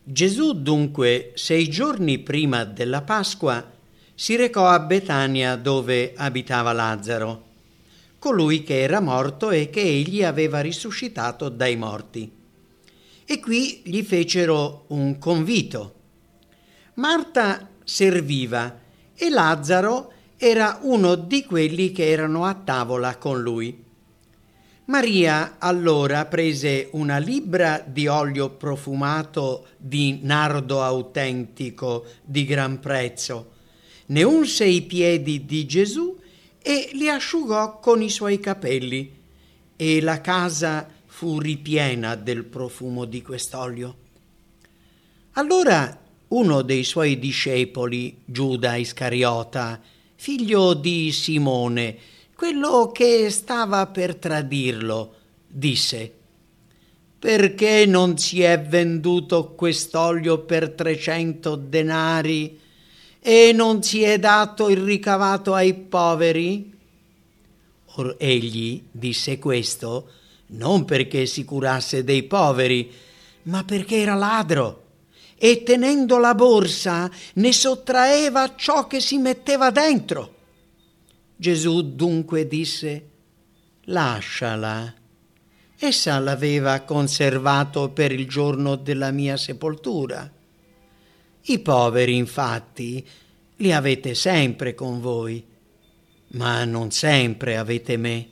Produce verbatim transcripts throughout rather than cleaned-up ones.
Gesù dunque, sei giorni prima della Pasqua, si recò a Betania dove abitava Lazzaro, colui che era morto e che egli aveva risuscitato dai morti. E qui gli fecero un convito. Marta serviva e Lazzaro era uno di quelli che erano a tavola con lui. Maria allora prese una libbra di olio profumato di nardo autentico di gran prezzo, ne unse i piedi di Gesù e li asciugò con i suoi capelli, e la casa fu ripiena del profumo di quest'olio. Allora uno dei suoi discepoli, Giuda Iscariota, figlio di Simone, quello che stava per tradirlo, disse: «Perché non si è venduto quest'olio per trecento denari e non si è dato il ricavato ai poveri?» Or egli disse questo non perché si curasse dei poveri, ma perché era ladro e tenendo la borsa ne sottraeva ciò che si metteva dentro. Gesù dunque disse: «Lasciala. Essa l'aveva conservato per il giorno della mia sepoltura. I poveri, infatti, li avete sempre con voi, ma non sempre avete me».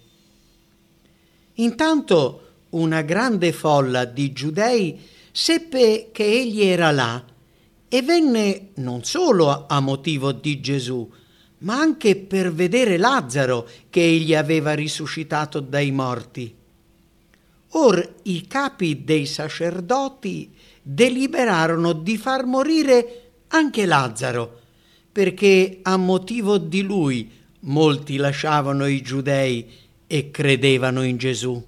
Intanto una grande folla di giudei seppe che egli era là e venne non solo a motivo di Gesù, ma anche per vedere Lazzaro che egli aveva risuscitato dai morti. Or i capi dei sacerdoti deliberarono di far morire anche Lazzaro, perché a motivo di lui molti lasciavano i giudei e credevano in Gesù.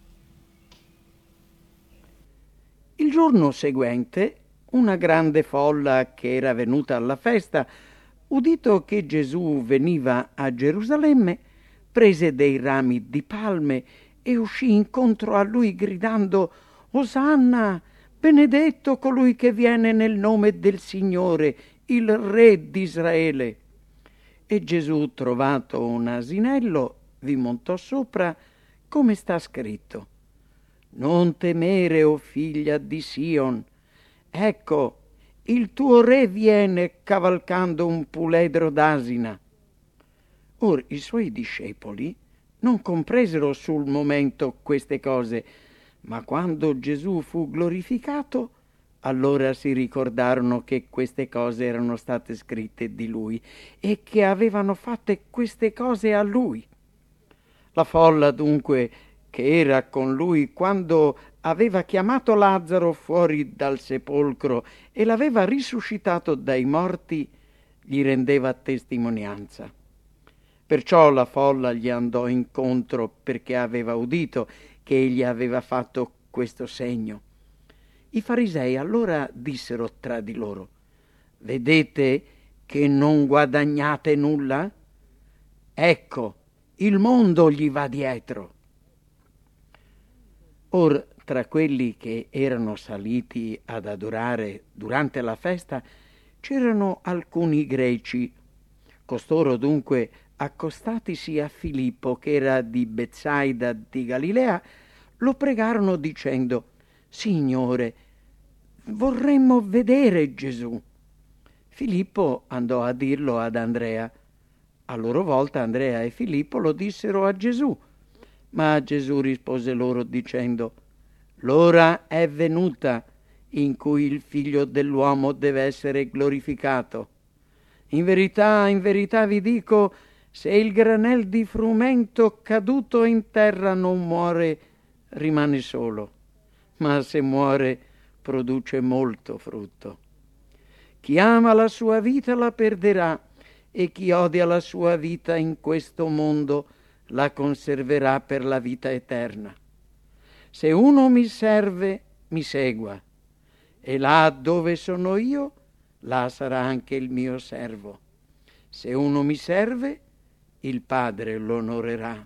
Il giorno seguente, una grande folla che era venuta alla festa, udito che Gesù veniva a Gerusalemme, prese dei rami di palme e uscì incontro a lui gridando: «Osanna, benedetto colui che viene nel nome del Signore, il Re d'Israele». E Gesù, trovato un asinello, vi montò sopra, come sta scritto: «Non temere, o figlia di Sion, ecco, il tuo re viene cavalcando un puledro d'asina». Or i suoi discepoli non compresero sul momento queste cose, ma quando Gesù fu glorificato, allora si ricordarono che queste cose erano state scritte di lui e che avevano fatte queste cose a lui. La folla dunque che era con lui quando aveva chiamato Lazzaro fuori dal sepolcro e l'aveva risuscitato dai morti, gli rendeva testimonianza. Perciò la folla gli andò incontro perché aveva udito che egli aveva fatto questo segno. I farisei allora dissero tra di loro: «Vedete che non guadagnate nulla? Ecco, il mondo gli va dietro». Or tra quelli che erano saliti ad adorare durante la festa c'erano alcuni greci. Costoro dunque, accostatisi a Filippo, che era di Betsaida di Galilea, lo pregarono dicendo: «Signore, vorremmo vedere Gesù». Filippo andò a dirlo ad Andrea. A loro volta Andrea e Filippo lo dissero a Gesù. Ma Gesù rispose loro dicendo: «L'ora è venuta in cui il Figlio dell'uomo deve essere glorificato. In verità, in verità vi dico, se il granel di frumento caduto in terra non muore, rimane solo, ma se muore produce molto frutto. Chi ama la sua vita la perderà, e chi odia la sua vita in questo mondo la conserverà per la vita eterna. Se uno mi serve, mi segua, e là dove sono io, là sarà anche il mio servo. Se uno mi serve, il Padre lo onorerà.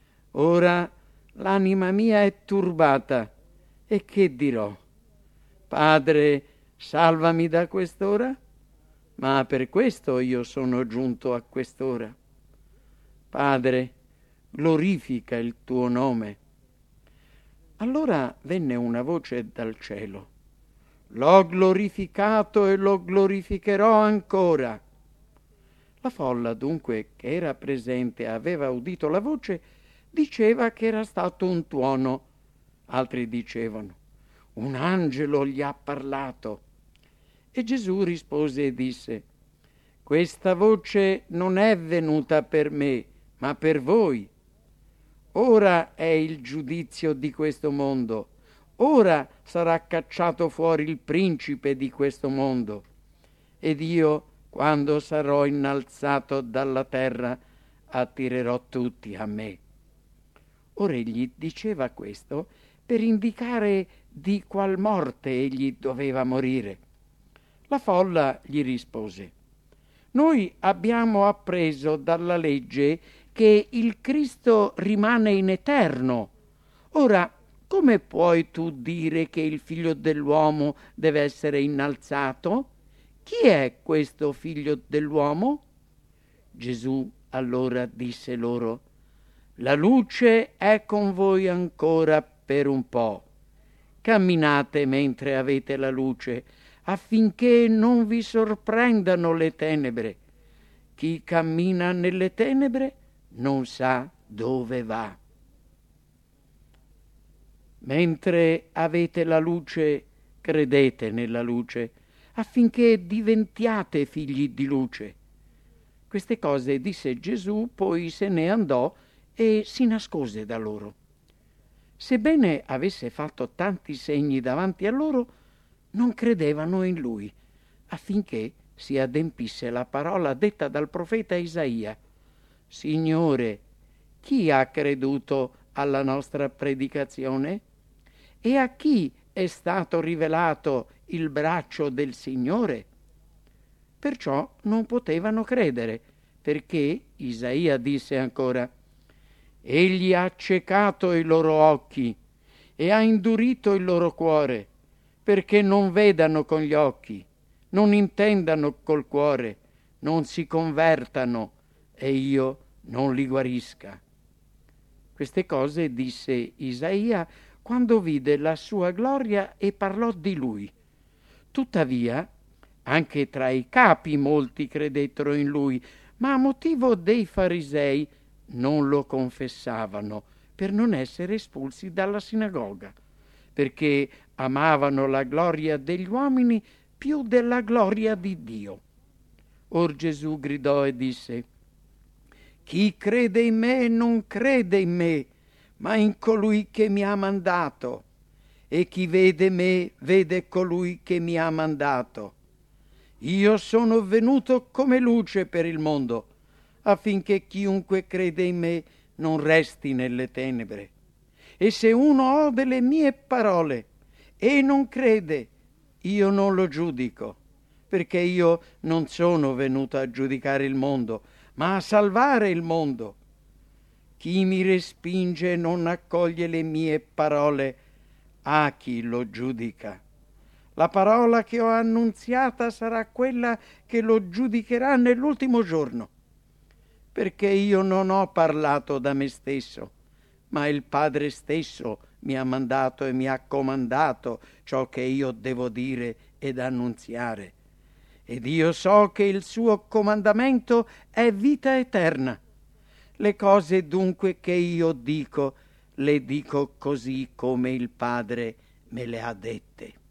Ora l'anima mia è turbata, e che dirò? Padre, salvami da quest'ora? Ma per questo io sono giunto a quest'ora. Padre, glorifica il tuo nome. Allora venne una voce dal cielo. L'ho glorificato e lo glorificherò ancora. La folla dunque che era presente e aveva udito la voce diceva che era stato un tuono. Altri dicevano, un angelo gli ha parlato. E Gesù rispose e disse, questa voce non è venuta per me, ma per voi. Ora è il giudizio di questo mondo. Ora sarà cacciato fuori il principe di questo mondo. Ed io, quando sarò innalzato dalla terra, attirerò tutti a me. Ora egli diceva questo per indicare di qual morte egli doveva morire. La folla gli rispose, noi abbiamo appreso dalla legge che il Cristo rimane in eterno. Ora, come puoi tu dire che il figlio dell'uomo deve essere innalzato? Chi è questo figlio dell'uomo? Gesù allora disse loro, la luce è con voi ancora per un po'. Camminate mentre avete la luce, affinché non vi sorprendano le tenebre. Chi cammina nelle tenebre non sa dove va. Mentre avete la luce, credete nella luce, affinché diventiate figli di luce. Queste cose disse Gesù, poi se ne andò e si nascose da loro. Sebbene avesse fatto tanti segni davanti a loro, non credevano in lui, affinché si adempisse la parola detta dal profeta Isaia. Signore, chi ha creduto alla nostra predicazione? E a chi è stato rivelato il braccio del Signore? Perciò non potevano credere, perché Isaia disse ancora, egli ha accecato i loro occhi e ha indurito il loro cuore, perché non vedano con gli occhi, non intendano col cuore, non si convertano e io non li guarisca. Queste cose disse Isaia quando vide la sua gloria e parlò di lui. Tuttavia, anche tra i capi molti credettero in lui, ma a motivo dei farisei non lo confessavano per non essere espulsi dalla sinagoga, perché amavano la gloria degli uomini più della gloria di Dio. Or Gesù gridò e disse, chi crede in me non crede in me, ma in colui che mi ha mandato, e chi vede me vede colui che mi ha mandato. Io sono venuto come luce per il mondo, affinché chiunque crede in me non resti nelle tenebre. E se uno ode le mie parole e non crede, io non lo giudico, perché io non sono venuto a giudicare il mondo, ma a salvare il mondo. Chi mi respinge e non accoglie le mie parole, a chi lo giudica. La parola che ho annunziata sarà quella che lo giudicherà nell'ultimo giorno, perché io non ho parlato da me stesso, ma il Padre stesso mi ha mandato e mi ha comandato ciò che io devo dire ed annunziare. Ed io so che il suo comandamento è vita eterna. Le cose dunque che io dico, le dico così come il Padre me le ha dette.